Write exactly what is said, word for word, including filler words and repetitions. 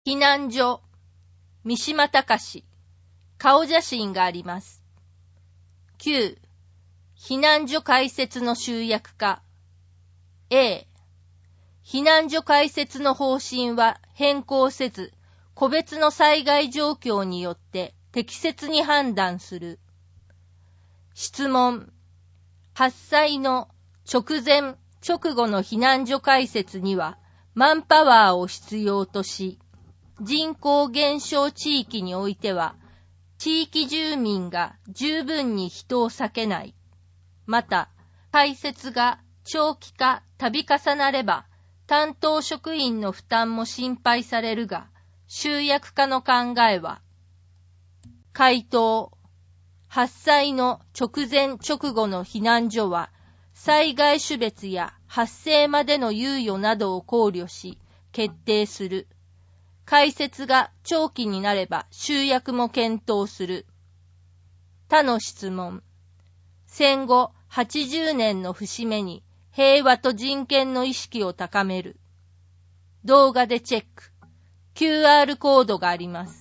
避難所、三島隆、顔写真があります。きゅう、避難所開設の集約化。A、避難所開設の方針は変更せず、個別の災害状況によって適切に判断する。質問。発災の直前、直後の避難所開設にはマンパワーを必要とし、人口減少地域においては、地域住民が十分に人を避けない。また、開設が長期化、度重なれば、担当職員の負担も心配されるが、集約化の考えは、回答。発災の直前直後の避難所は、災害種別や発生までの猶予などを考慮し、決定する。開設が長期になれば集約も検討する。他の質問。戦後はちじゅうねんの節目に平和と人権の意識を高める。動画でチェック。キューアール コードがあります。